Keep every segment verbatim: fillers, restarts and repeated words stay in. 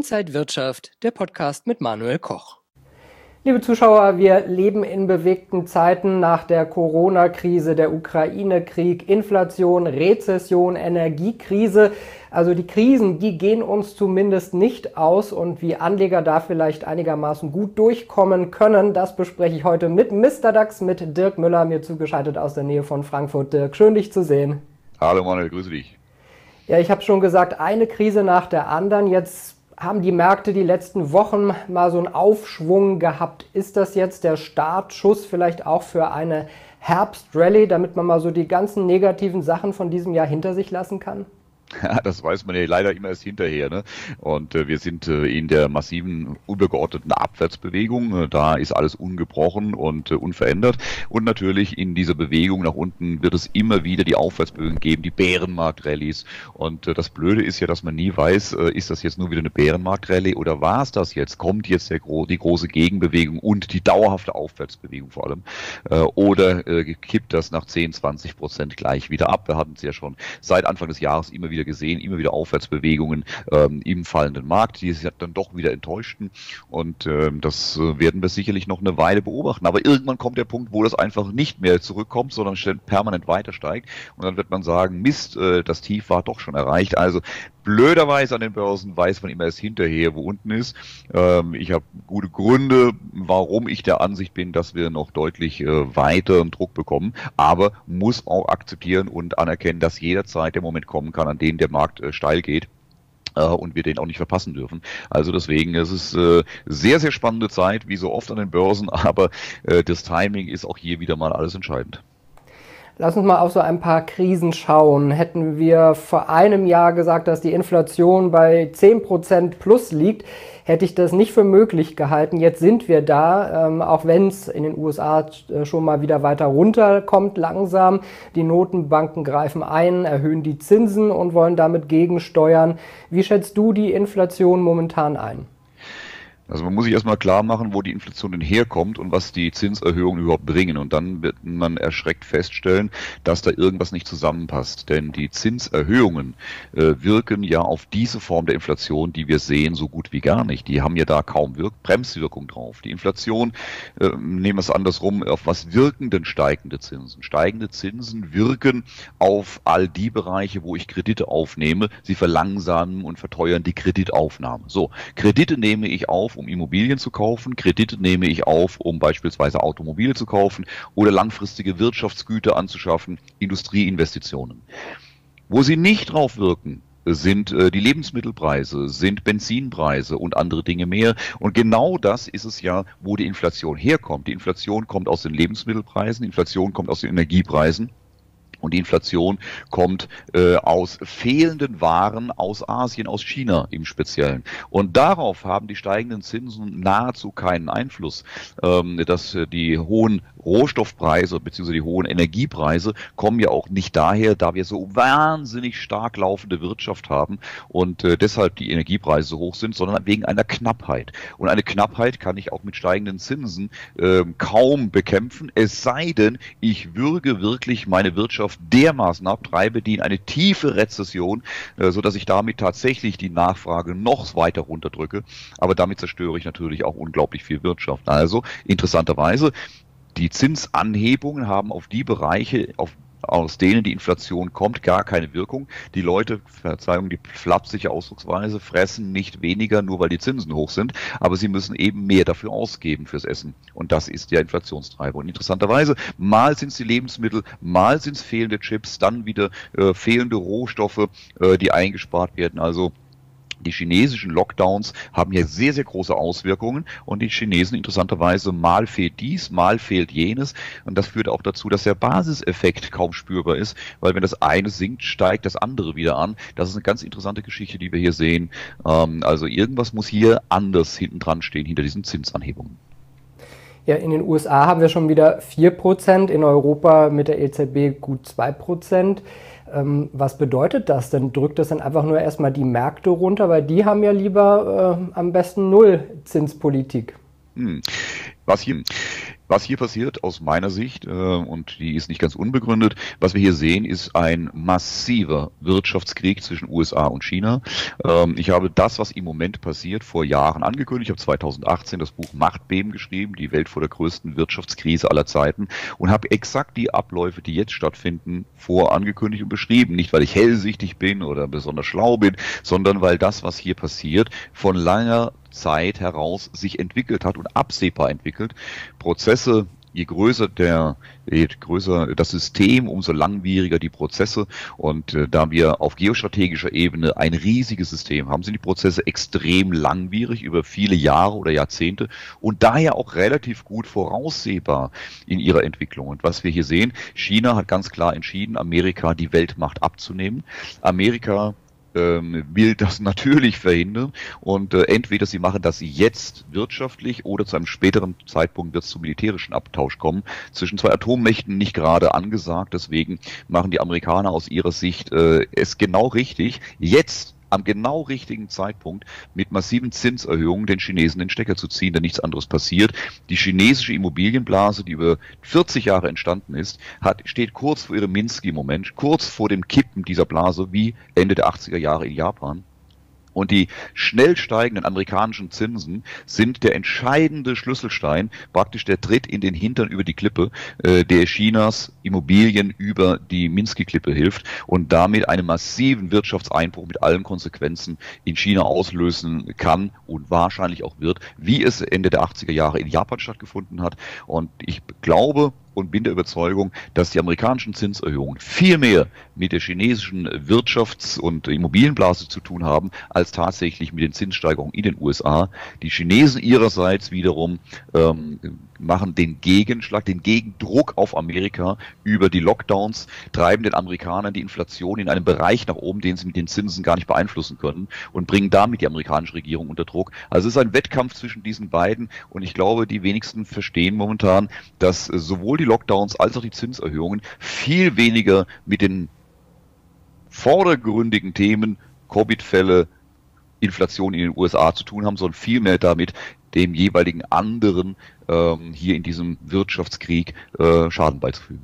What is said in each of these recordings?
Inside Wirtschaft, der Podcast mit Manuel Koch. Liebe Zuschauer, wir leben in bewegten Zeiten nach der Corona-Krise, der Ukraine-Krieg, Inflation, Rezession, Energiekrise. Also die Krisen, die gehen uns zumindest nicht aus und wie Anleger da vielleicht einigermaßen gut durchkommen können, das bespreche ich heute mit Mister DAX, mit Dirk Müller, mir zugeschaltet aus der Nähe von Frankfurt. Dirk, schön dich zu sehen. Hallo Manuel, grüße dich. Ja, ich habe schon gesagt, eine Krise nach der anderen. Jetzt haben die Märkte die letzten Wochen mal so einen Aufschwung gehabt. Ist das jetzt der Startschuss vielleicht auch für eine Herbstrallye, damit man mal so die ganzen negativen Sachen von diesem Jahr hinter sich lassen kann? Ja, das weiß man ja leider immer erst hinterher, ne? Und äh, wir sind äh, in der massiven, übergeordneten Abwärtsbewegung. Äh, da ist alles ungebrochen und äh, unverändert. Und natürlich in dieser Bewegung nach unten wird es immer wieder die Aufwärtsbewegung geben, die Bärenmarkt-Rallies. Und äh, das Blöde ist ja, dass man nie weiß, äh, ist das jetzt nur wieder eine Bärenmarkt-Rallye oder war es das jetzt? Kommt jetzt der gro- die große Gegenbewegung und die dauerhafte Aufwärtsbewegung vor allem? Äh, oder äh, kippt das nach zehn, zwanzig Prozent gleich wieder ab? Wir hatten es ja schon seit Anfang des Jahres immer wieder gesehen, immer wieder Aufwärtsbewegungen ähm, im fallenden Markt, die sich dann doch wieder enttäuschten und ähm, das äh, werden wir sicherlich noch eine Weile beobachten, aber irgendwann kommt der Punkt, wo das einfach nicht mehr zurückkommt, sondern permanent weiter steigt und dann wird man sagen, Mist, äh, das Tief war doch schon erreicht, also blöderweise an den Börsen weiß man immer erst hinterher, wo unten ist. Ähm, ich habe gute Gründe, warum ich der Ansicht bin, dass wir noch deutlich äh, weiteren Druck bekommen, aber muss auch akzeptieren und anerkennen, dass jederzeit der Moment kommen kann, an dem der Markt äh, steil geht. Und wir den auch nicht verpassen dürfen. Also deswegen, es ist äh, sehr, sehr spannende Zeit, wie so oft an den Börsen, aber äh, das Timing ist auch hier wieder mal alles entscheidend. Lass uns mal auf so ein paar Krisen schauen. Hätten wir vor einem Jahr gesagt, dass die Inflation bei zehn Prozent plus liegt, hätte ich das nicht für möglich gehalten. Jetzt sind wir da, ähm, auch wenn es in den U S A schon mal wieder weiter runterkommt langsam. Die Notenbanken greifen ein, erhöhen die Zinsen und wollen damit gegensteuern. Wie schätzt du die Inflation momentan ein? Also man muss sich erstmal klar machen, wo die Inflation denn herkommt und was die Zinserhöhungen überhaupt bringen. Und dann wird man erschreckt feststellen, dass da irgendwas nicht zusammenpasst. Denn die Zinserhöhungen äh, wirken ja auf diese Form der Inflation, die wir sehen, so gut wie gar nicht. Die haben ja da kaum Wirk- Bremswirkung drauf. Die Inflation, äh, nehmen wir es andersrum, auf was wirken denn steigende Zinsen? Steigende Zinsen wirken auf all die Bereiche, wo ich Kredite aufnehme. Sie verlangsamen und verteuern die Kreditaufnahme. So, Kredite nehme ich auf, um Immobilien zu kaufen, Kredite nehme ich auf, um beispielsweise Automobile zu kaufen oder langfristige Wirtschaftsgüter anzuschaffen, Industrieinvestitionen. Wo sie nicht drauf wirken, sind äh, die Lebensmittelpreise, sind Benzinpreise und andere Dinge mehr. Und genau das ist es ja, wo die Inflation herkommt. Die Inflation kommt aus den Lebensmittelpreisen, die Inflation kommt aus den Energiepreisen. Und die Inflation kommt äh, aus fehlenden Waren aus Asien, aus China im Speziellen. Und darauf haben die steigenden Zinsen nahezu keinen Einfluss. Ähm, dass äh, die hohen Rohstoffpreise bzw. die hohen Energiepreise kommen ja auch nicht daher, da wir so wahnsinnig stark laufende Wirtschaft haben und äh, deshalb die Energiepreise so hoch sind, sondern wegen einer Knappheit. Und eine Knappheit kann ich auch mit steigenden Zinsen äh, kaum bekämpfen, es sei denn, ich würge wirklich meine Wirtschaft dermaßen ab, treibe die in eine tiefe Rezession, äh, so dass ich damit tatsächlich die Nachfrage noch weiter runterdrücke. Aber damit zerstöre ich natürlich auch unglaublich viel Wirtschaft. Also interessanterweise, die Zinsanhebungen haben auf die Bereiche, auf aus denen die Inflation kommt, gar keine Wirkung. Die Leute, Verzeihung, die flapsige Ausdrucksweise, fressen nicht weniger, nur weil die Zinsen hoch sind, aber sie müssen eben mehr dafür ausgeben fürs Essen. Und das ist der Inflationstreiber. Und interessanterweise, mal sind es die Lebensmittel, mal sind es fehlende Chips, dann wieder äh, fehlende Rohstoffe, äh, die eingespart werden. Also die chinesischen Lockdowns haben hier sehr, sehr große Auswirkungen und die Chinesen interessanterweise mal fehlt dies, mal fehlt jenes und das führt auch dazu, dass der Basiseffekt kaum spürbar ist, weil wenn das eine sinkt, steigt das andere wieder an. Das ist eine ganz interessante Geschichte, die wir hier sehen. Also irgendwas muss hier anders hinten dran stehen, hinter diesen Zinsanhebungen. Ja, in den U S A haben wir schon wieder vier Prozent, in Europa mit der E Z B gut zwei Prozent. Ähm, was bedeutet das denn? Drückt das dann einfach nur erstmal die Märkte runter? Weil die haben ja lieber äh, am besten Nullzinspolitik. Hm. Was hier, Was hier passiert aus meiner Sicht, äh, und die ist nicht ganz unbegründet, was wir hier sehen, ist ein massiver Wirtschaftskrieg zwischen U S A und China. Ähm, ich habe das, was im Moment passiert, vor Jahren angekündigt. Ich habe zweitausendachtzehn das Buch Machtbeben geschrieben, die Welt vor der größten Wirtschaftskrise aller Zeiten, und habe exakt die Abläufe, die jetzt stattfinden, vorangekündigt und beschrieben. Nicht, weil ich hellsichtig bin oder besonders schlau bin, sondern weil das, was hier passiert, von langer Zeit heraus sich entwickelt hat und absehbar entwickelt. Prozesse, je größer der, je größer das System, umso langwieriger die Prozesse. Und äh, da wir auf geostrategischer Ebene ein riesiges System haben, sind die Prozesse extrem langwierig über viele Jahre oder Jahrzehnte und daher auch relativ gut voraussehbar in ihrer Entwicklung. Und was wir hier sehen, China hat ganz klar entschieden, Amerika die Weltmacht abzunehmen. Amerika will das natürlich verhindern und äh, entweder sie machen das jetzt wirtschaftlich oder zu einem späteren Zeitpunkt wird es zum militärischen Abtausch kommen. Zwischen zwei Atommächten nicht gerade angesagt, deswegen machen die Amerikaner aus ihrer Sicht äh, es genau richtig, jetzt am genau richtigen Zeitpunkt mit massiven Zinserhöhungen den Chinesen den Stecker zu ziehen, denn nichts anderes passiert. Die chinesische Immobilienblase, die über vierzig Jahre entstanden ist, hat, steht kurz vor ihrem Minsky-Moment, kurz vor dem Kippen dieser Blase wie Ende der achtziger Jahre in Japan. Und die schnell steigenden amerikanischen Zinsen sind der entscheidende Schlüsselstein, praktisch der Tritt in den Hintern über die Klippe, äh, der Chinas Immobilien über die Minsky-Klippe hilft und damit einen massiven Wirtschaftseinbruch mit allen Konsequenzen in China auslösen kann und wahrscheinlich auch wird, wie es Ende der achtziger Jahre in Japan stattgefunden hat. Und ich glaube und bin der Überzeugung, dass die amerikanischen Zinserhöhungen viel mehr mit der chinesischen Wirtschafts- und Immobilienblase zu tun haben, als tatsächlich mit den Zinssteigerungen in den U S A. Die Chinesen ihrerseits wiederum ähm, machen den Gegenschlag, den Gegendruck auf Amerika über die Lockdowns, treiben den Amerikanern die Inflation in einem Bereich nach oben, den sie mit den Zinsen gar nicht beeinflussen können und bringen damit die amerikanische Regierung unter Druck. Also es ist ein Wettkampf zwischen diesen beiden und ich glaube, die wenigsten verstehen momentan, dass sowohl die Lockdowns als auch die Zinserhöhungen viel weniger mit den vordergründigen Themen Covid-Fälle, Inflation in den U S A zu tun haben, sondern vielmehr damit, dem jeweiligen anderen ähm, hier in diesem Wirtschaftskrieg äh, Schaden beizufügen.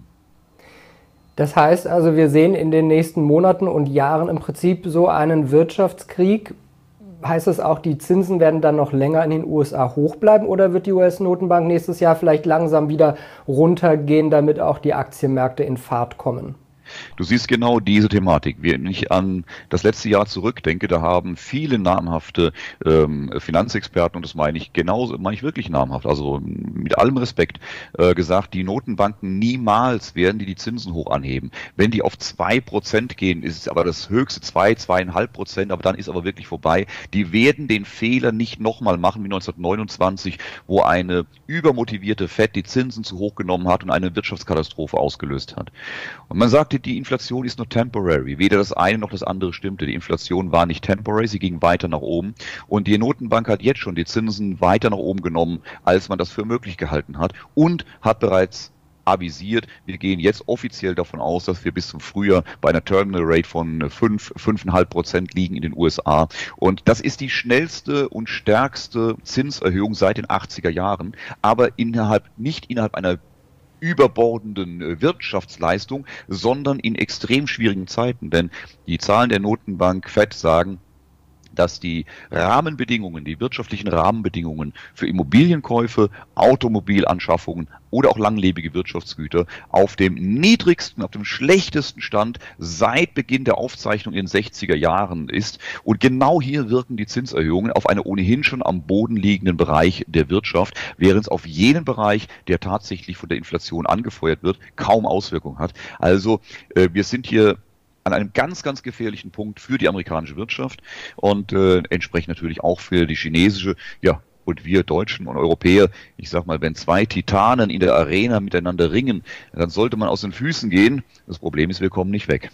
Das heißt also, wir sehen in den nächsten Monaten und Jahren im Prinzip so einen Wirtschaftskrieg. Heißt das auch, die Zinsen werden dann noch länger in den U S A hoch bleiben oder wird die U S-Notenbank nächstes Jahr vielleicht langsam wieder runtergehen, damit auch die Aktienmärkte in Fahrt kommen? Du siehst genau diese Thematik. Wenn ich an das letzte Jahr zurückdenke, da haben viele namhafte ähm, Finanzexperten, und das meine ich genauso, meine ich wirklich namhaft, also mit allem Respekt, äh, gesagt, die Notenbanken niemals werden die die Zinsen hoch anheben. Wenn die auf zwei Prozent gehen, ist es aber das höchste zwei, zweieinhalb Prozent, aber dann ist aber wirklich vorbei. Die werden den Fehler nicht nochmal machen wie neunzehnhundertneunundzwanzig, wo eine übermotivierte Fed die Zinsen zu hoch genommen hat und eine Wirtschaftskatastrophe ausgelöst hat. Und man sagte, die Inflation ist nur temporary. Weder das eine noch das andere stimmte. Die Inflation war nicht temporary, sie ging weiter nach oben. Und die Notenbank hat jetzt schon die Zinsen weiter nach oben genommen, als man das für möglich gehalten hat. Und hat bereits avisiert, wir gehen jetzt offiziell davon aus, dass wir bis zum Frühjahr bei einer Terminal Rate von fünf, fünf Komma fünf Prozent liegen in den U S A. Und das ist die schnellste und stärkste Zinserhöhung seit den achtziger Jahren, aber innerhalb, nicht innerhalb einer überbordenden Wirtschaftsleistung, sondern in extrem schwierigen Zeiten. Denn die Zahlen der Notenbank Fed sagen, dass die Rahmenbedingungen, die wirtschaftlichen Rahmenbedingungen für Immobilienkäufe, Automobilanschaffungen oder auch langlebige Wirtschaftsgüter auf dem niedrigsten, auf dem schlechtesten Stand seit Beginn der Aufzeichnung in den sechziger Jahren ist. Und genau hier wirken die Zinserhöhungen auf einen ohnehin schon am Boden liegenden Bereich der Wirtschaft, während es auf jenen Bereich, der tatsächlich von der Inflation angefeuert wird, kaum Auswirkungen hat. Also äh, wir sind hier an einem ganz, ganz gefährlichen Punkt für die amerikanische Wirtschaft und äh, entsprechend natürlich auch für die chinesische, ja, und wir Deutschen und Europäer. Ich sag mal, wenn zwei Titanen in der Arena miteinander ringen, dann sollte man aus den Füßen gehen. Das Problem ist, wir kommen nicht weg.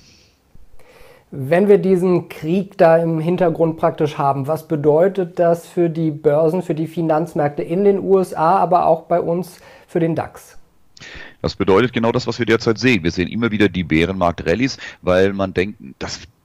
Wenn wir diesen Krieg da im Hintergrund praktisch haben, was bedeutet das für die Börsen, für die Finanzmärkte in den U S A, aber auch bei uns für den DAX? Das bedeutet genau das, was wir derzeit sehen. Wir sehen immer wieder die Bärenmarkt-Rallies, weil man denkt, das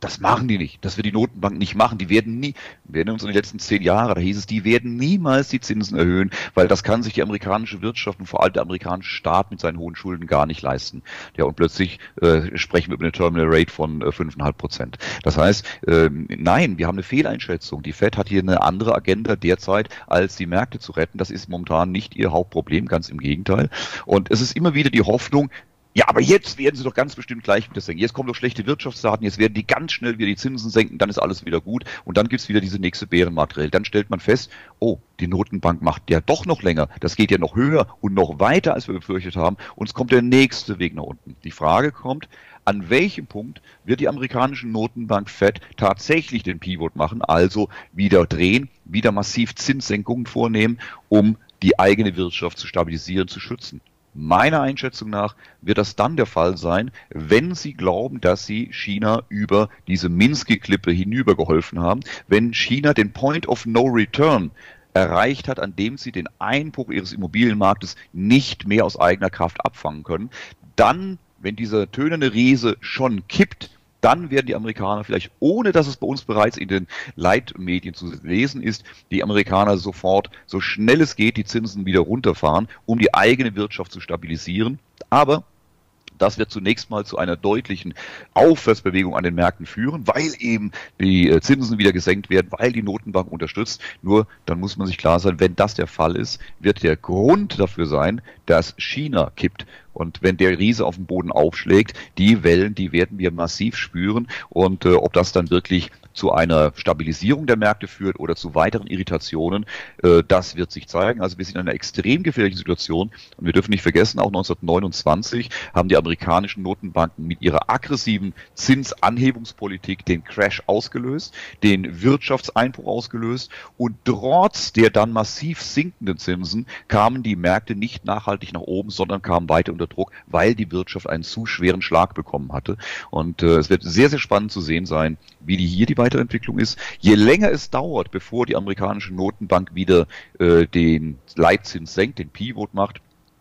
Das machen die nicht. Das wird die Notenbank nicht machen. Die werden nie, wir erinnern uns an die letzten zehn Jahre, da hieß es, die werden niemals die Zinsen erhöhen, weil das kann sich die amerikanische Wirtschaft und vor allem der amerikanische Staat mit seinen hohen Schulden gar nicht leisten. Ja, und plötzlich äh, sprechen wir über eine Terminal Rate von äh, fünf Komma fünf Prozent. Das heißt, äh, nein, wir haben eine Fehleinschätzung. Die Fed hat hier eine andere Agenda derzeit, als die Märkte zu retten. Das ist momentan nicht ihr Hauptproblem, ganz im Gegenteil. Und es ist immer wieder die Hoffnung, ja, aber jetzt werden sie doch ganz bestimmt gleich wieder senken. Jetzt kommen doch schlechte Wirtschaftsdaten, jetzt werden die ganz schnell wieder die Zinsen senken, dann ist alles wieder gut und dann gibt's wieder diese nächste Bärenmarktrallye. Dann stellt man fest, oh, die Notenbank macht ja doch noch länger, das geht ja noch höher und noch weiter, als wir befürchtet haben und es kommt der nächste Weg nach unten. Die Frage kommt, an welchem Punkt wird die amerikanische Notenbank Fed tatsächlich den Pivot machen, also wieder drehen, wieder massiv Zinssenkungen vornehmen, um die eigene Wirtschaft zu stabilisieren, zu schützen? Meiner Einschätzung nach wird das dann der Fall sein, wenn Sie glauben, dass Sie China über diese Minsky-Klippe hinübergeholfen haben, wenn China den Point of No Return erreicht hat, an dem sie den Einbruch ihres Immobilienmarktes nicht mehr aus eigener Kraft abfangen können, dann, wenn dieser tönende Riese schon kippt, dann werden die Amerikaner vielleicht, ohne dass es bei uns bereits in den Leitmedien zu lesen ist, die Amerikaner sofort, so schnell es geht, die Zinsen wieder runterfahren, um die eigene Wirtschaft zu stabilisieren. Aber das wird zunächst mal zu einer deutlichen Aufwärtsbewegung an den Märkten führen, weil eben die Zinsen wieder gesenkt werden, weil die Notenbank unterstützt. Nur dann muss man sich klar sein, wenn das der Fall ist, wird der Grund dafür sein, dass China kippt. Und wenn der Riese auf dem Boden aufschlägt, die Wellen, die werden wir massiv spüren. Und äh, ob das dann wirklich zu einer Stabilisierung der Märkte führt oder zu weiteren Irritationen, äh, das wird sich zeigen. Also wir sind in einer extrem gefährlichen Situation. Und wir dürfen nicht vergessen, auch neunzehnhundertneunundzwanzig haben die amerikanischen Notenbanken mit ihrer aggressiven Zinsanhebungspolitik den Crash ausgelöst, den Wirtschaftseinbruch ausgelöst. Und trotz der dann massiv sinkenden Zinsen kamen die Märkte nicht nachhaltig nach oben, sondern kamen weiter unter Druck, weil die Wirtschaft einen zu schweren Schlag bekommen hatte. Und äh, es wird sehr, sehr spannend zu sehen sein, wie die hier die Weiterentwicklung ist. Je länger es dauert, bevor die amerikanische Notenbank wieder äh, den Leitzins senkt, den Pivot macht,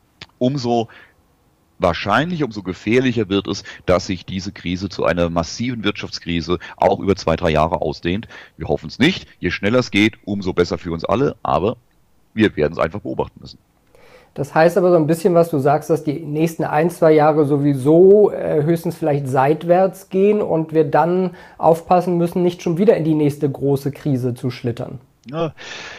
umso wahrscheinlicher, umso gefährlicher wird es, dass sich diese Krise zu einer massiven Wirtschaftskrise auch über zwei, drei Jahre ausdehnt. Wir hoffen es nicht. Je schneller es geht, umso besser für uns alle. Aber wir werden es einfach beobachten müssen. Das heißt aber so ein bisschen, was du sagst, dass die nächsten ein, zwei Jahre sowieso äh, höchstens vielleicht seitwärts gehen und wir dann aufpassen müssen, nicht schon wieder in die nächste große Krise zu schlittern. Ja,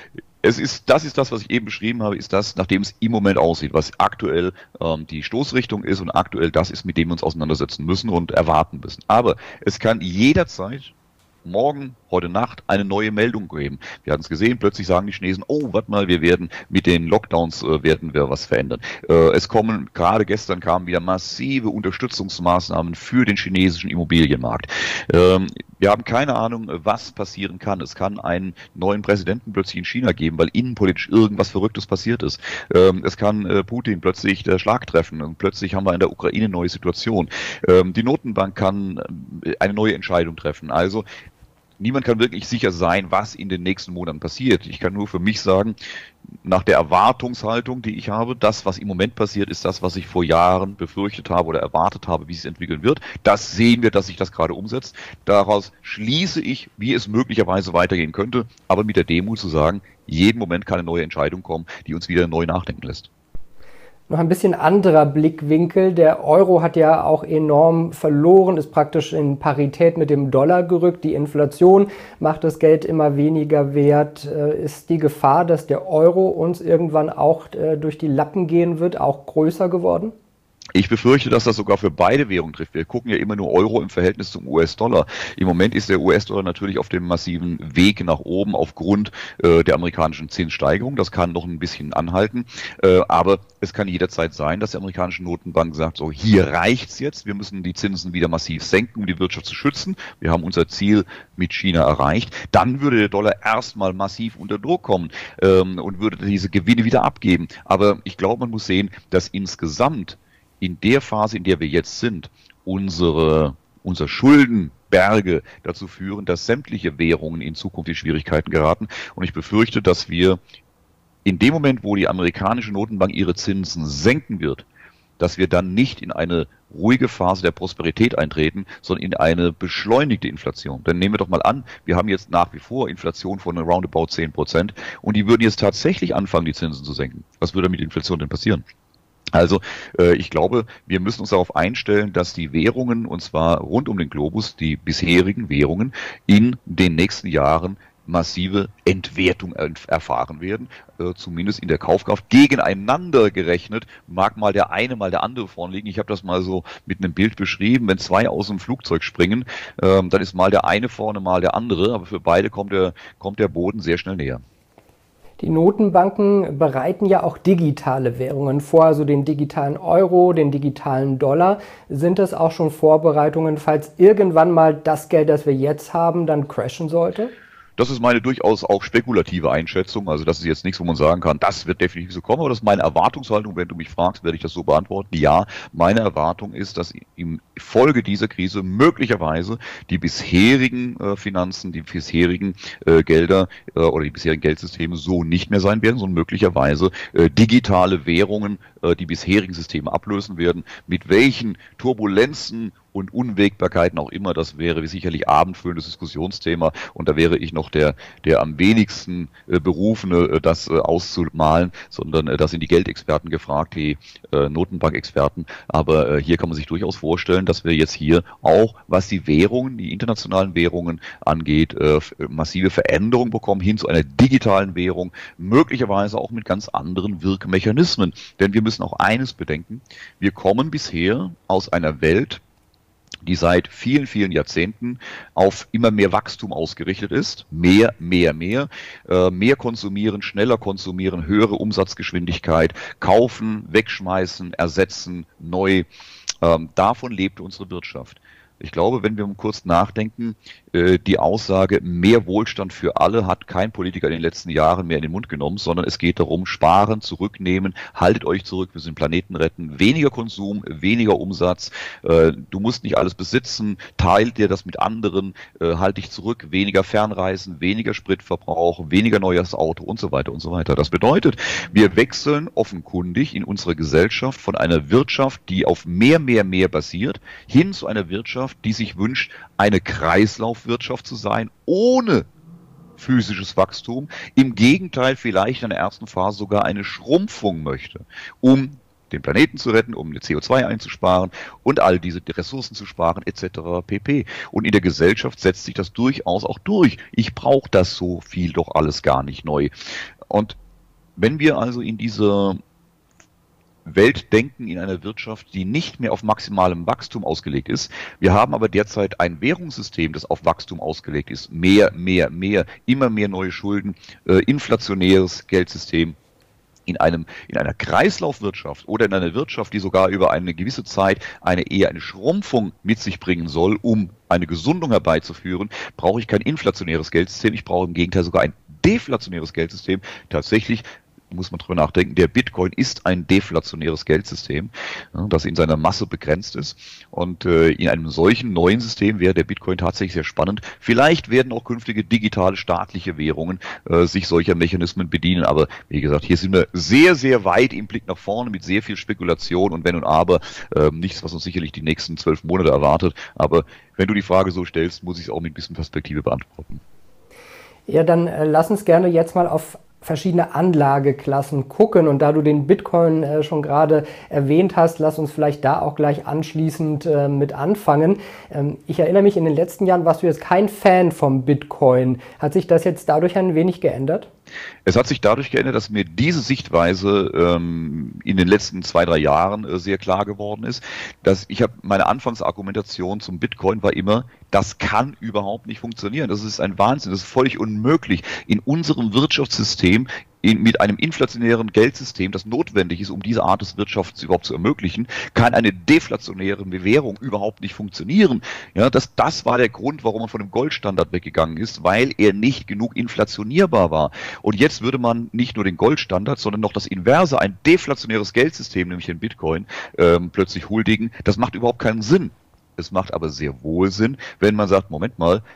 es ist, das ist das, was ich eben beschrieben habe, ist das, nachdem es im Moment aussieht, was aktuell ähm, die Stoßrichtung ist und aktuell das ist, mit dem wir uns auseinandersetzen müssen und erwarten müssen. Aber es kann jederzeit morgen, heute Nacht eine neue Meldung geben. Wir hatten es gesehen, plötzlich sagen die Chinesen, oh, warte mal, wir werden mit den Lockdowns äh, werden wir was verändern. Äh, es kommen, gerade gestern kamen wieder massive Unterstützungsmaßnahmen für den chinesischen Immobilienmarkt. Ähm, wir haben keine Ahnung, was passieren kann. Es kann einen neuen Präsidenten plötzlich in China geben, weil innenpolitisch irgendwas Verrücktes passiert ist. Ähm, es kann äh, Putin plötzlich der Schlag treffen und plötzlich haben wir in der Ukraine eine neue Situation. Ähm, die Notenbank kann äh, eine neue Entscheidung treffen. Also niemand kann wirklich sicher sein, was in den nächsten Monaten passiert. Ich kann nur für mich sagen, nach der Erwartungshaltung, die ich habe, das, was im Moment passiert, ist das, was ich vor Jahren befürchtet habe oder erwartet habe, wie es entwickeln wird. Das sehen wir, dass sich das gerade umsetzt. Daraus schließe ich, wie es möglicherweise weitergehen könnte, aber mit der Demut zu sagen, jeden Moment kann eine neue Entscheidung kommen, die uns wieder neu nachdenken lässt. Noch ein bisschen anderer Blickwinkel. Der Euro hat ja auch enorm verloren, ist praktisch in Parität mit dem Dollar gerückt. Die Inflation macht das Geld immer weniger wert. Ist die Gefahr, dass der Euro uns irgendwann auch durch die Lappen gehen wird, auch größer geworden? Ich befürchte, dass das sogar für beide Währungen trifft. Wir gucken ja immer nur Euro im Verhältnis zum U S-Dollar. Im Moment ist der U S-Dollar natürlich auf dem massiven Weg nach oben aufgrund äh, der amerikanischen Zinssteigerung. Das kann noch ein bisschen anhalten. Äh, aber es kann jederzeit sein, dass die amerikanische Notenbank sagt, so hier reicht's jetzt. Wir müssen die Zinsen wieder massiv senken, um die Wirtschaft zu schützen. Wir haben unser Ziel mit China erreicht. Dann würde der Dollar erstmal massiv unter Druck kommen ähm, und würde diese Gewinne wieder abgeben. Aber ich glaube, man muss sehen, dass insgesamt in der Phase, in der wir jetzt sind, unsere, unsere Schuldenberge dazu führen, dass sämtliche Währungen in Zukunft in Schwierigkeiten geraten. Und ich befürchte, dass wir in dem Moment, wo die amerikanische Notenbank ihre Zinsen senken wird, dass wir dann nicht in eine ruhige Phase der Prosperität eintreten, sondern in eine beschleunigte Inflation. Dann nehmen wir doch mal an, wir haben jetzt nach wie vor Inflation von roundabout zehn Prozent und die würden jetzt tatsächlich anfangen, die Zinsen zu senken. Was würde mit der Inflation denn passieren? Also äh, ich glaube, wir müssen uns darauf einstellen, dass die Währungen, und zwar rund um den Globus, die bisherigen Währungen, in den nächsten Jahren massive Entwertung erfahren werden, äh, zumindest in der Kaufkraft. Gegeneinander gerechnet mag mal der eine, mal der andere vorne liegen. Ich habe das mal so mit einem Bild beschrieben. Wenn zwei aus dem Flugzeug springen, äh, dann ist mal der eine vorne, mal der andere, aber für beide kommt der, kommt der Boden sehr schnell näher. Die Notenbanken bereiten ja auch digitale Währungen vor, also den digitalen Euro, den digitalen Dollar. Sind das auch schon Vorbereitungen, falls irgendwann mal das Geld, das wir jetzt haben, dann crashen sollte? Das ist meine durchaus auch spekulative Einschätzung. Also das ist jetzt nichts, wo man sagen kann, das wird definitiv so kommen. Aber das ist meine Erwartungshaltung. Wenn du mich fragst, werde ich das so beantworten. Ja, meine Erwartung ist, dass im Folge dieser Krise möglicherweise die bisherigen äh, Finanzen, die bisherigen äh, Gelder äh, oder die bisherigen Geldsysteme so nicht mehr sein werden, sondern möglicherweise äh, digitale Währungen äh, die bisherigen Systeme ablösen werden. Mit welchen Turbulenzen und Unwägbarkeiten auch immer, das wäre sicherlich abendfüllendes Diskussionsthema und da wäre ich noch der, der am wenigsten äh, Berufene, äh, das äh, auszumalen, sondern äh, das sind die Geldexperten gefragt, die äh, Notenbankexperten, aber äh, hier kann man sich durchaus vorstellen, dass wir jetzt hier auch, was die Währungen, die internationalen Währungen angeht, äh, massive Veränderungen bekommen hin zu einer digitalen Währung, möglicherweise auch mit ganz anderen Wirkmechanismen, denn wir müssen auch eines bedenken, wir kommen bisher aus einer Welt, die seit vielen, vielen Jahrzehnten auf immer mehr Wachstum ausgerichtet ist. Mehr, mehr, mehr. Äh, mehr konsumieren, schneller konsumieren, höhere Umsatzgeschwindigkeit, kaufen, wegschmeißen, ersetzen, neu. Ähm, davon lebt unsere Wirtschaft. Ich glaube, wenn wir kurz nachdenken, äh, die Aussage, mehr Wohlstand für alle hat kein Politiker in den letzten Jahren mehr in den Mund genommen, sondern es geht darum, sparen, zurücknehmen, haltet euch zurück, wir müssen den Planeten retten, weniger Konsum, weniger Umsatz, äh, du musst nicht alles besitzen, teilt dir das mit anderen, äh, halt dich zurück, weniger Fernreisen, weniger Spritverbrauch, weniger neues Auto und so weiter und so weiter. Das bedeutet, wir wechseln offenkundig in unserer Gesellschaft von einer Wirtschaft, die auf mehr, mehr, mehr basiert, hin zu einer Wirtschaft, die sich wünscht, eine Kreislaufwirtschaft zu sein, ohne physisches Wachstum, im Gegenteil vielleicht in der ersten Phase sogar eine Schrumpfung möchte, um den Planeten zu retten, um C O zwei einzusparen und all diese Ressourcen zu sparen et cetera pp. Und in der Gesellschaft setzt sich das durchaus auch durch. Ich brauche das so viel doch alles gar nicht neu. Und wenn wir also in dieser Welt denken, in einer Wirtschaft, die nicht mehr auf maximalem Wachstum ausgelegt ist. Wir haben aber derzeit ein Währungssystem, das auf Wachstum ausgelegt ist. Mehr, mehr, mehr, immer mehr neue Schulden, äh, inflationäres Geldsystem. In einem, in einer Kreislaufwirtschaft oder in einer Wirtschaft, die sogar über eine gewisse Zeit eine eher eine Schrumpfung mit sich bringen soll, um eine Gesundung herbeizuführen, brauche ich kein inflationäres Geldsystem. Ich brauche im Gegenteil sogar ein deflationäres Geldsystem. Tatsächlich muss man drüber nachdenken, der Bitcoin ist ein deflationäres Geldsystem, das in seiner Masse begrenzt ist. Und äh, in einem solchen neuen System wäre der Bitcoin tatsächlich sehr spannend. Vielleicht werden auch künftige digitale staatliche Währungen äh, sich solcher Mechanismen bedienen. Aber wie gesagt, hier sind wir sehr, sehr weit im Blick nach vorne mit sehr viel Spekulation und Wenn und Aber. Äh, nichts, was uns sicherlich die nächsten zwölf Monate erwartet. Aber wenn du die Frage so stellst, muss ich es auch mit ein bisschen Perspektive beantworten. Ja, dann äh, lass uns gerne jetzt mal auf verschiedene Anlageklassen gucken. Und da du den Bitcoin äh, schon gerade erwähnt hast, lass uns vielleicht da auch gleich anschließend äh, mit anfangen. Ähm, ich erinnere mich, in den letzten Jahren warst du jetzt kein Fan vom Bitcoin. Hat sich das jetzt dadurch ein wenig geändert? Es hat sich dadurch geändert, dass mir diese Sichtweise ähm, in den letzten zwei, drei Jahren äh, sehr klar geworden ist. Dass ich habe meine Anfangsargumentation zum Bitcoin war immer, das kann überhaupt nicht funktionieren. Das ist ein Wahnsinn, das ist völlig unmöglich. In unserem Wirtschaftssystem, in, mit einem inflationären Geldsystem, das notwendig ist, um diese Art des Wirtschafts überhaupt zu ermöglichen, kann eine deflationäre Währung überhaupt nicht funktionieren. Ja, das, das war der Grund, warum man von dem Goldstandard weggegangen ist, weil er nicht genug inflationierbar war. Und jetzt würde man nicht nur den Goldstandard, sondern noch das Inverse, ein deflationäres Geldsystem, nämlich den Bitcoin, ähm, plötzlich huldigen. Das macht überhaupt keinen Sinn. Es macht aber sehr wohl Sinn, wenn man sagt, Moment mal,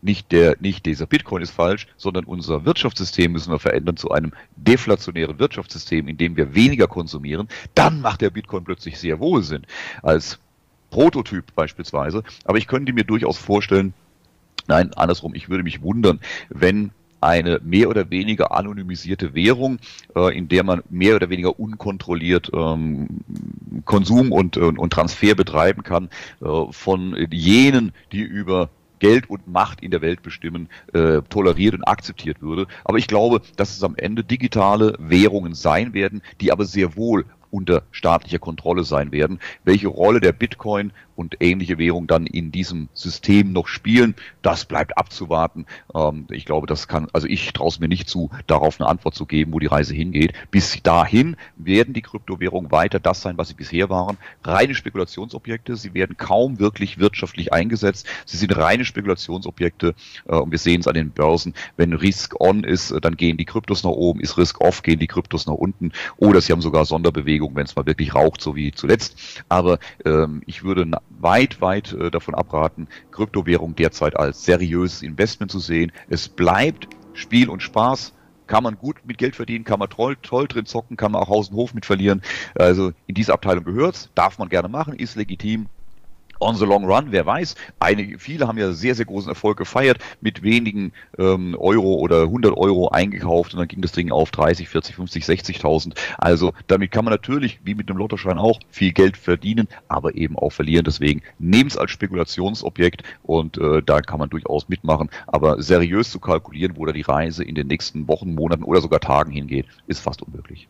nicht der, nicht dieser Bitcoin ist falsch, sondern unser Wirtschaftssystem müssen wir verändern zu einem deflationären Wirtschaftssystem, in dem wir weniger konsumieren. Dann macht der Bitcoin plötzlich sehr wohl Sinn als Prototyp beispielsweise. Aber ich könnte mir durchaus vorstellen, nein, andersrum, ich würde mich wundern, wenn eine mehr oder weniger anonymisierte Währung, äh, in der man mehr oder weniger unkontrolliert ähm, Konsum und, und, und Transfer betreiben kann, äh, von jenen, die über Geld und Macht in der Welt bestimmen, äh, toleriert und akzeptiert würde. Aber ich glaube, dass es am Ende digitale Währungen sein werden, die aber sehr wohl unter staatlicher Kontrolle sein werden. Welche Rolle der Bitcoin und ähnliche Währungen dann in diesem System noch spielen, das bleibt abzuwarten. Ähm, ich glaube, das kann, also ich traue es mir nicht zu, darauf eine Antwort zu geben, wo die Reise hingeht. Bis dahin werden die Kryptowährungen weiter das sein, was sie bisher waren. Reine Spekulationsobjekte. Sie werden kaum wirklich wirtschaftlich eingesetzt. Sie sind reine Spekulationsobjekte äh, und wir sehen es an den Börsen. Wenn Risk on ist, dann gehen die Kryptos nach oben. Ist Risk off, gehen die Kryptos nach unten. Oder sie haben sogar Sonderbewegungen, wenn es mal wirklich raucht, so wie zuletzt. Aber ähm, ich würde weit, weit äh, davon abraten, Kryptowährung derzeit als seriöses Investment zu sehen. Es bleibt Spiel und Spaß. Kann man gut mit Geld verdienen, kann man toll, toll drin zocken, kann man auch Haus und Hof mit verlieren. Also in diese Abteilung gehört's, darf man gerne machen, ist legitim. On the long run, wer weiß, einige, viele haben ja sehr, sehr großen Erfolg gefeiert, mit wenigen ähm, Euro oder hundert Euro eingekauft und dann ging das Ding auf dreißig, vierzig, fünfzig, sechzigtausend. Also damit kann man natürlich, wie mit einem Lottoschein auch, viel Geld verdienen, aber eben auch verlieren. Deswegen nehmt es als Spekulationsobjekt und äh, da kann man durchaus mitmachen. Aber seriös zu kalkulieren, wo da die Reise in den nächsten Wochen, Monaten oder sogar Tagen hingeht, ist fast unmöglich.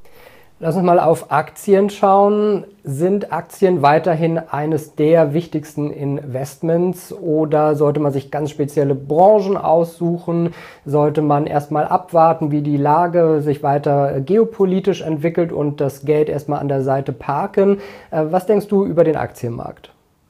Lass uns mal auf Aktien schauen. Sind Aktien weiterhin eines der wichtigsten Investments oder sollte man sich ganz spezielle Branchen aussuchen? Sollte man erstmal abwarten, wie die Lage sich weiter geopolitisch entwickelt und das Geld erstmal an der Seite parken? Was denkst du über den Aktienmarkt?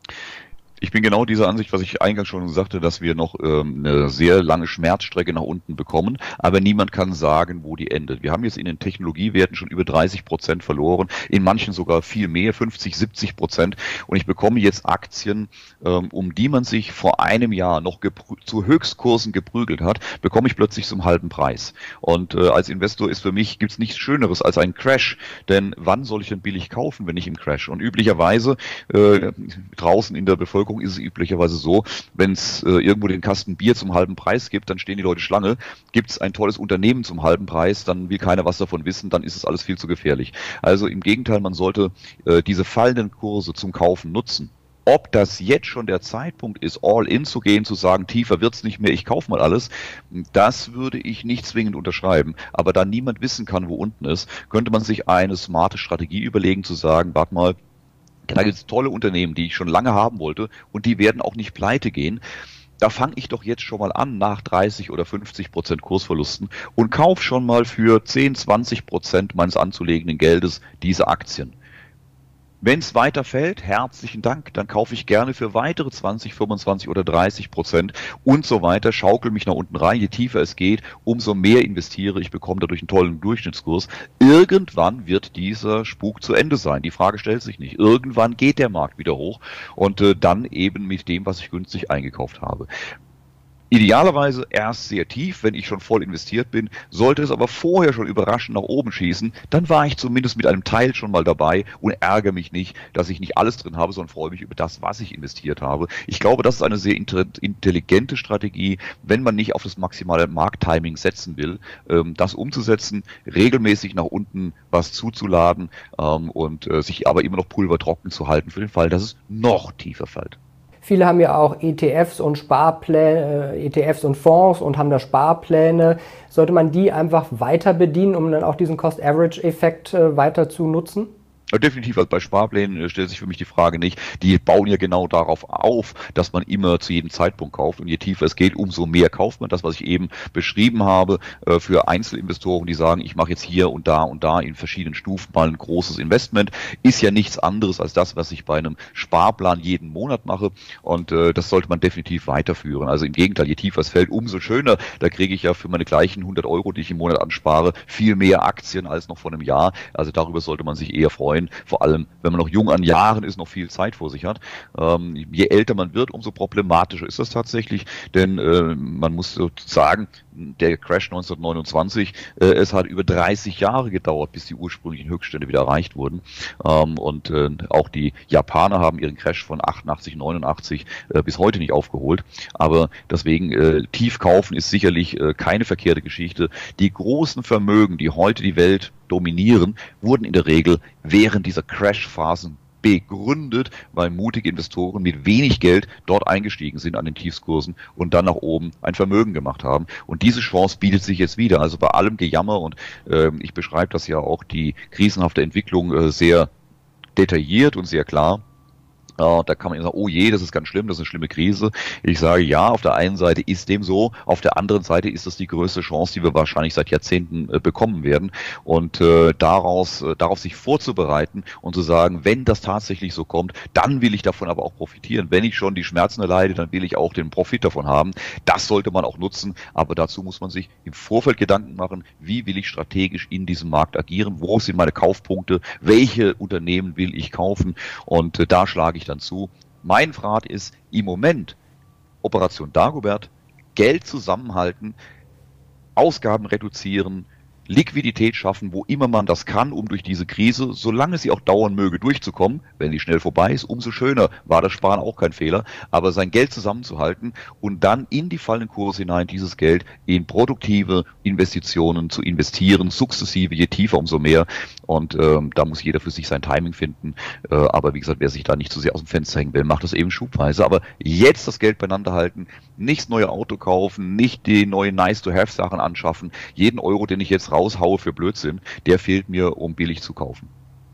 Ich bin genau dieser Ansicht, was ich eingangs schon sagte, dass wir noch ähm, eine sehr lange Schmerzstrecke nach unten bekommen, aber niemand kann sagen, wo die endet. Wir haben jetzt in den Technologiewerten schon über dreißig Prozent verloren, in manchen sogar viel mehr, fünfzig, siebzig Prozent und ich bekomme jetzt Aktien, ähm, um die man sich vor einem Jahr noch zu Höchstkursen geprügelt hat, bekomme ich plötzlich zum halben Preis. Und äh, als Investor ist für mich, gibt's nichts Schöneres als ein Crash, denn wann soll ich denn billig kaufen, wenn nicht im Crash? Und üblicherweise äh, draußen in der Bevölkerung ist es üblicherweise so, wenn es äh, irgendwo den Kasten Bier zum halben Preis gibt, dann stehen die Leute Schlange. Gibt es ein tolles Unternehmen zum halben Preis, dann will keiner was davon wissen, dann ist es alles viel zu gefährlich. Also im Gegenteil, man sollte äh, diese fallenden Kurse zum Kaufen nutzen. Ob das jetzt schon der Zeitpunkt ist, all in zu gehen, zu sagen, tiefer wird's nicht mehr, ich kaufe mal alles, das würde ich nicht zwingend unterschreiben. Aber da niemand wissen kann, wo unten ist, könnte man sich eine smarte Strategie überlegen, zu sagen, warte mal, da gibt es tolle Unternehmen, die ich schon lange haben wollte und die werden auch nicht pleite gehen. Da fange ich doch jetzt schon mal an nach dreißig oder fünfzig Prozent Kursverlusten und kaufe schon mal für zehn, zwanzig Prozent meines anzulegenden Geldes diese Aktien. Wenn es weiter fällt, herzlichen Dank, dann kaufe ich gerne für weitere zwanzig, fünfundzwanzig oder dreißig Prozent und so weiter, schaukel mich nach unten rein, je tiefer es geht, umso mehr investiere ich, bekomme dadurch einen tollen Durchschnittskurs. Irgendwann wird dieser Spuk zu Ende sein, die Frage stellt sich nicht. Irgendwann geht der Markt wieder hoch und äh, dann eben mit dem, was ich günstig eingekauft habe. Idealerweise erst sehr tief, wenn ich schon voll investiert bin. Sollte es aber vorher schon überraschend nach oben schießen, dann war ich zumindest mit einem Teil schon mal dabei und ärgere mich nicht, dass ich nicht alles drin habe, sondern freue mich über das, was ich investiert habe. Ich glaube, das ist eine sehr intelligente Strategie, wenn man nicht auf das maximale Markttiming setzen will, das umzusetzen, regelmäßig nach unten was zuzuladen und sich aber immer noch pulvertrocken zu halten für den Fall, dass es noch tiefer fällt. Viele haben ja auch E T Fs und Sparpläne, E T Fs und Fonds und haben da Sparpläne. Sollte man die einfach weiter bedienen, um dann auch diesen Cost-Average-Effekt weiter zu nutzen? Ja, definitiv, also bei Sparplänen stellt sich für mich die Frage nicht, die bauen ja genau darauf auf, dass man immer zu jedem Zeitpunkt kauft und je tiefer es geht, umso mehr kauft man. Das, was ich eben beschrieben habe, für Einzelinvestoren, die sagen, ich mache jetzt hier und da und da in verschiedenen Stufen mal ein großes Investment, ist ja nichts anderes als das, was ich bei einem Sparplan jeden Monat mache und das sollte man definitiv weiterführen. Also im Gegenteil, je tiefer es fällt, umso schöner. Da kriege ich ja für meine gleichen hundert Euro, die ich im Monat anspare, viel mehr Aktien als noch vor einem Jahr. Also darüber sollte man sich eher freuen. neuen, vor allem wenn man noch jung an Jahren ist, noch viel Zeit vor sich hat. Ähm, je älter man wird, umso problematischer ist das tatsächlich, denn äh, man muss so sagen, der Crash neunzehnhundertneunundzwanzig, äh, es hat über dreißig Jahre gedauert, bis die ursprünglichen Höchststände wieder erreicht wurden. Ähm, und äh, auch die Japaner haben ihren Crash von achtundachtzig, neunundachtzig äh, bis heute nicht aufgeholt. Aber deswegen, äh, tief kaufen ist sicherlich äh, keine verkehrte Geschichte. Die großen Vermögen, die heute die Welt dominieren, wurden in der Regel während dieser Crash-Phasen begründet, weil mutige Investoren mit wenig Geld dort eingestiegen sind an den Tiefskursen und dann nach oben ein Vermögen gemacht haben. Und diese Chance bietet sich jetzt wieder. Also bei allem Gejammer, und äh, ich beschreibe das ja auch, die krisenhafte Entwicklung äh, sehr detailliert und sehr klar. Uh, da kann man sagen, oh je, das ist ganz schlimm, das ist eine schlimme Krise. Ich sage, ja, auf der einen Seite ist dem so, auf der anderen Seite ist das die größte Chance, die wir wahrscheinlich seit Jahrzehnten äh, bekommen werden. Und äh, daraus, äh, darauf sich vorzubereiten und zu sagen, wenn das tatsächlich so kommt, dann will ich davon aber auch profitieren. Wenn ich schon die Schmerzen erleide, dann will ich auch den Profit davon haben. Das sollte man auch nutzen, aber dazu muss man sich im Vorfeld Gedanken machen, wie will ich strategisch in diesem Markt agieren, wo sind meine Kaufpunkte, welche Unternehmen will ich kaufen, und äh, da schlage ich dann zu. Mein Rat ist im Moment Operation Dagobert, Geld zusammenhalten, Ausgaben reduzieren, Liquidität schaffen, wo immer man das kann, um durch diese Krise, solange sie auch dauern möge, durchzukommen. Wenn die schnell vorbei ist, umso schöner. War das Sparen auch kein Fehler. Aber sein Geld zusammenzuhalten und dann in die fallenden Kurse hinein dieses Geld in produktive Investitionen zu investieren, sukzessive, je tiefer, umso mehr. Und ähm, da muss jeder für sich sein Timing finden. Äh, aber wie gesagt, wer sich da nicht zu sehr aus dem Fenster hängen will, macht das eben schubweise. Aber jetzt das Geld beieinander halten, nicht das neue Auto kaufen, nicht die neuen Nice-to-have-Sachen anschaffen. Jeden Euro, den ich jetzt raushaue für Blödsinn, der fehlt mir, um billig zu kaufen.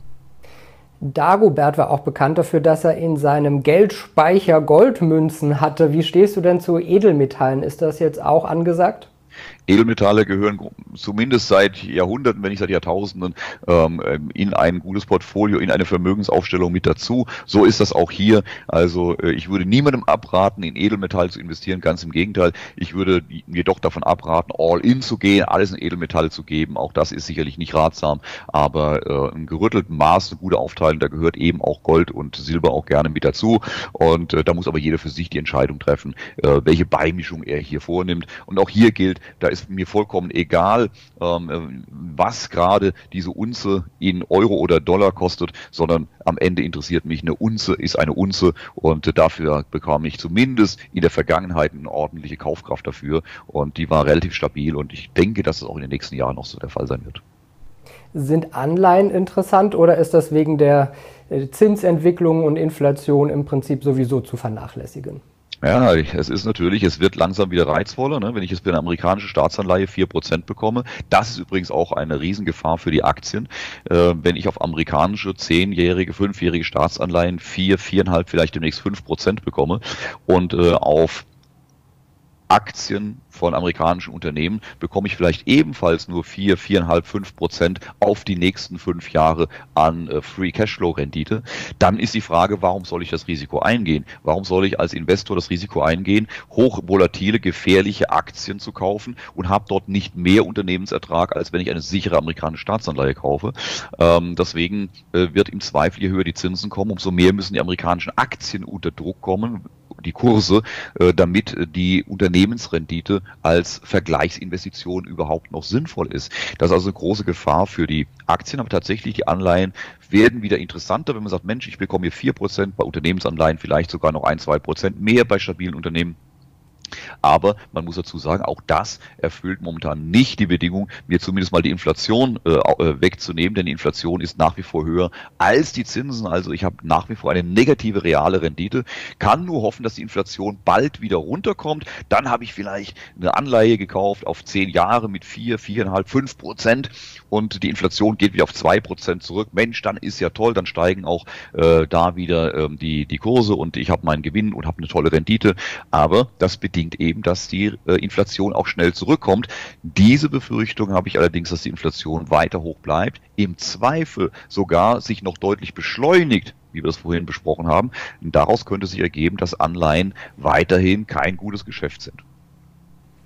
Dagobert war auch bekannt dafür, dass er in seinem Geldspeicher Goldmünzen hatte. Wie stehst du denn zu Edelmetallen? Ist das jetzt auch angesagt? Edelmetalle gehören zumindest seit Jahrhunderten, wenn nicht seit Jahrtausenden, ähm, in ein gutes Portfolio, in eine Vermögensaufstellung mit dazu. So ist das auch hier. Also äh, ich würde niemandem abraten, in Edelmetalle zu investieren, ganz im Gegenteil. Ich würde jedoch davon abraten, all in zu gehen, alles in Edelmetalle zu geben. Auch das ist sicherlich nicht ratsam, aber äh, im gerüttelten Maß, eine gute Aufteilung, da gehört eben auch Gold und Silber auch gerne mit dazu. Und äh, da muss aber jeder für sich die Entscheidung treffen, äh, welche Beimischung er hier vornimmt. Und auch hier gilt, da ist mir vollkommen egal, ähm, was gerade diese Unze in Euro oder Dollar kostet, sondern am Ende interessiert mich, eine Unze ist eine Unze, und dafür bekam ich zumindest in der Vergangenheit eine ordentliche Kaufkraft dafür, und die war relativ stabil, und ich denke, dass es auch in den nächsten Jahren noch so der Fall sein wird. Sind Anleihen interessant, oder ist das wegen der Zinsentwicklung und Inflation im Prinzip sowieso zu vernachlässigen? Ja, es ist natürlich, es wird langsam wieder reizvoller, ne? Wenn ich jetzt für eine amerikanische Staatsanleihe vier Prozent bekomme. Das ist übrigens auch eine Riesengefahr für die Aktien. Äh, wenn ich auf amerikanische zehnjährige, fünfjährige Staatsanleihen vier, viereinhalb, vielleicht demnächst fünf Prozent bekomme und äh, auf Aktien von amerikanischen Unternehmen bekomme ich vielleicht ebenfalls nur vier, viereinhalb, fünf Prozent auf die nächsten fünf Jahre an äh, Free Cashflow Rendite. Dann ist die Frage, warum soll ich das Risiko eingehen? Warum soll ich als Investor das Risiko eingehen, hochvolatile, gefährliche Aktien zu kaufen und habe dort nicht mehr Unternehmensertrag, als wenn ich eine sichere amerikanische Staatsanleihe kaufe? Ähm, deswegen äh, wird im Zweifel, je höher die Zinsen kommen, umso mehr müssen die amerikanischen Aktien unter Druck kommen, die Kurse, äh, damit die Unternehmensrendite als Vergleichsinvestition überhaupt noch sinnvoll ist. Das ist also eine große Gefahr für die Aktien, aber tatsächlich die Anleihen werden wieder interessanter, wenn man sagt, Mensch, ich bekomme hier vier Prozent, bei Unternehmensanleihen vielleicht sogar noch ein, zwei Prozent mehr bei stabilen Unternehmen. Aber man muss dazu sagen, auch das erfüllt momentan nicht die Bedingung, mir zumindest mal die Inflation äh, wegzunehmen, denn die Inflation ist nach wie vor höher als die Zinsen. Also ich habe nach wie vor eine negative reale Rendite, kann nur hoffen, dass die Inflation bald wieder runterkommt. Dann habe ich vielleicht eine Anleihe gekauft auf zehn Jahre mit vier, viereinhalb, fünf Prozent und die Inflation geht wieder auf zwei Prozent zurück. Mensch, dann ist ja toll, dann steigen auch äh, da wieder ähm, die, die Kurse und ich habe meinen Gewinn und habe eine tolle Rendite. Aber das bedingt eben, dass die äh, Inflation auch schnell zurückkommt. Diese Befürchtung habe ich allerdings, dass die Inflation weiter hoch bleibt, im Zweifel sogar sich noch deutlich beschleunigt, wie wir das vorhin besprochen haben. Und daraus könnte sich ergeben, dass Anleihen weiterhin kein gutes Geschäft sind.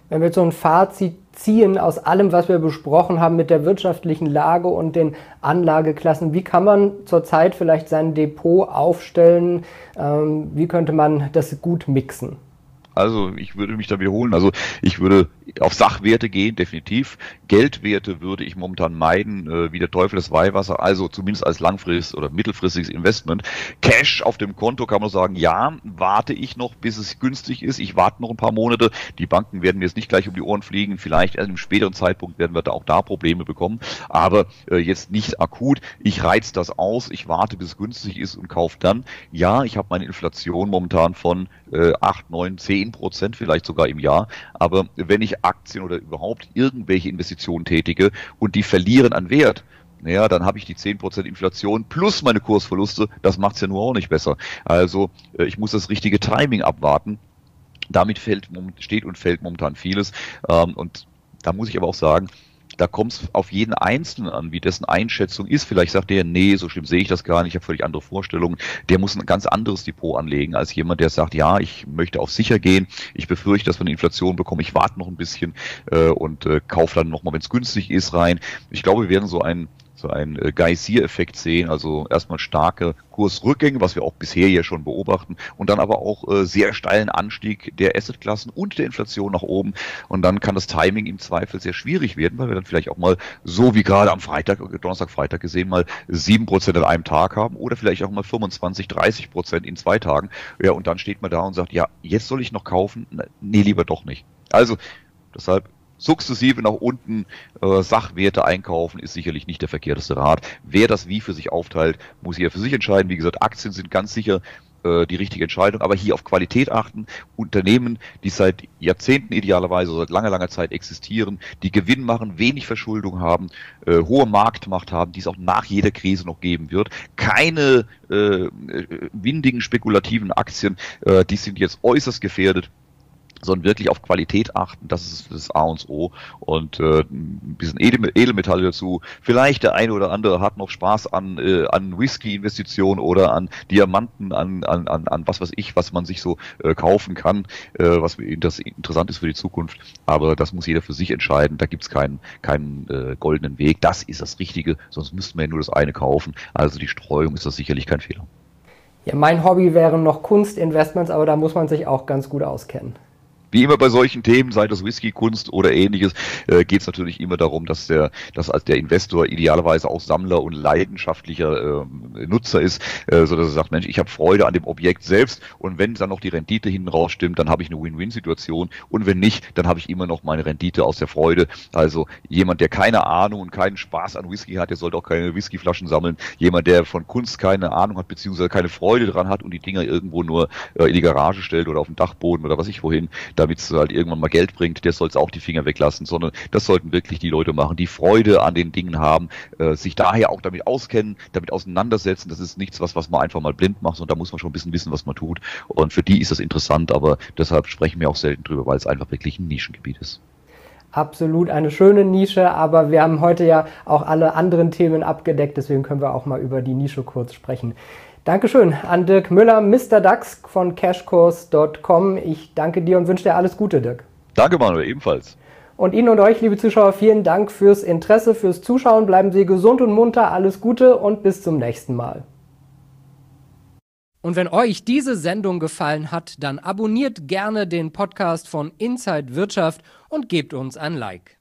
Wenn wir jetzt so ein Fazit ziehen aus allem, was wir besprochen haben mit der wirtschaftlichen Lage und den Anlageklassen, wie kann man zurzeit vielleicht sein Depot aufstellen? Ähm, wie könnte man das gut mixen? Also ich würde mich da wiederholen. Also ich würde auf Sachwerte gehen, definitiv. Geldwerte würde ich momentan meiden, äh, wie der Teufel das Weihwasser, also zumindest als langfristiges oder mittelfristiges Investment. Cash auf dem Konto kann man sagen, ja, warte ich noch, bis es günstig ist. Ich warte noch ein paar Monate. Die Banken werden mir jetzt nicht gleich um die Ohren fliegen. Vielleicht erst im späteren Zeitpunkt werden wir da auch da Probleme bekommen. Aber äh, jetzt nicht akut. Ich reiz das aus. Ich warte, bis es günstig ist und kaufe dann. Ja, ich habe meine Inflation momentan von äh, acht, neun, zehn Prozent vielleicht sogar im Jahr. Aber wenn ich Aktien oder überhaupt irgendwelche Investitionen tätige und die verlieren an Wert, naja, dann habe ich die zehn Prozent Inflation plus meine Kursverluste. Das macht es ja nur auch nicht besser. Also äh, ich muss das richtige Timing abwarten. Damit fällt, steht und fällt momentan vieles. Ähm, und da muss ich aber auch sagen, da kommt es auf jeden Einzelnen an, wie dessen Einschätzung ist. Vielleicht sagt der, nee, so schlimm sehe ich das gar nicht, ich habe völlig andere Vorstellungen. Der muss ein ganz anderes Depot anlegen als jemand, der sagt, ja, ich möchte auf sicher gehen, ich befürchte, dass wir eine Inflation bekommen, ich warte noch ein bisschen äh, und äh, kaufe dann nochmal, wenn es günstig ist, rein. Ich glaube, wir werden so ein so einen äh, Geysir-Effekt sehen, also erstmal starke Kursrückgänge, was wir auch bisher ja schon beobachten, und dann aber auch äh, sehr steilen Anstieg der Assetklassen und der Inflation nach oben, und dann kann das Timing im Zweifel sehr schwierig werden, weil wir dann vielleicht auch mal, so wie gerade am Freitag, Donnerstag, Freitag gesehen, mal sieben Prozent an einem Tag haben oder vielleicht auch mal fünfundzwanzig, dreißig Prozent in zwei Tagen, ja, und dann steht man da und sagt, ja, jetzt soll ich noch kaufen? Nee, lieber doch nicht. Also, deshalb sukzessive nach unten äh, Sachwerte einkaufen ist sicherlich nicht der verkehrteste Rat. Wer das wie für sich aufteilt, muss hier für sich entscheiden. Wie gesagt, Aktien sind ganz sicher äh, die richtige Entscheidung, aber hier auf Qualität achten. Unternehmen, die seit Jahrzehnten idealerweise, seit langer, langer Zeit existieren, die Gewinn machen, wenig Verschuldung haben, äh, hohe Marktmacht haben, die es auch nach jeder Krise noch geben wird. Keine äh, windigen, spekulativen Aktien, äh, die sind jetzt äußerst gefährdet, sondern wirklich auf Qualität achten, das ist das A und O, und äh, ein bisschen Edelmetalle dazu. Vielleicht der eine oder andere hat noch Spaß an äh, an Whisky-Investitionen oder an Diamanten, an an an an was weiß ich, was man sich so äh, kaufen kann, äh, was das interessant ist für die Zukunft. Aber das muss jeder für sich entscheiden. Da gibt's keinen keinen äh, goldenen Weg. Das ist das Richtige, sonst müssten wir ja nur das eine kaufen. Also die Streuung ist das sicherlich kein Fehler. Ja, mein Hobby wären noch Kunstinvestments, aber da muss man sich auch ganz gut auskennen. Wie immer bei solchen Themen, sei das Whisky, Kunst oder ähnliches, äh, geht es natürlich immer darum, dass der, dass als der Investor idealerweise auch Sammler und leidenschaftlicher äh, Nutzer ist, äh, so dass er sagt, Mensch, ich habe Freude an dem Objekt selbst, und wenn dann noch die Rendite hinten raus stimmt, dann habe ich eine Win-Win-Situation, und wenn nicht, dann habe ich immer noch meine Rendite aus der Freude. Also jemand, der keine Ahnung und keinen Spaß an Whisky hat, der sollte auch keine Whiskyflaschen sammeln. Jemand, der von Kunst keine Ahnung hat, beziehungsweise keine Freude dran hat und die Dinger irgendwo nur äh, in die Garage stellt oder auf dem Dachboden oder was ich wohin, damit es halt irgendwann mal Geld bringt, der soll es auch die Finger weglassen, sondern das sollten wirklich die Leute machen, die Freude an den Dingen haben, äh, sich daher auch damit auskennen, damit auseinandersetzen. Das ist nichts, was, was man einfach mal blind macht, sondern da muss man schon ein bisschen wissen, was man tut, und für die ist das interessant, aber deshalb sprechen wir auch selten drüber, weil es einfach wirklich ein Nischengebiet ist. Absolut eine schöne Nische, aber wir haben heute ja auch alle anderen Themen abgedeckt, deswegen können wir auch mal über die Nische kurz sprechen. Dankeschön an Dirk Müller, Mister DAX von cashcourse Punkt com. Ich danke dir und wünsche dir alles Gute, Dirk. Danke, Manuel, ebenfalls. Und Ihnen und euch, liebe Zuschauer, vielen Dank fürs Interesse, fürs Zuschauen. Bleiben Sie gesund und munter, alles Gute und bis zum nächsten Mal. Und wenn euch diese Sendung gefallen hat, dann abonniert gerne den Podcast von Inside Wirtschaft und gebt uns ein Like.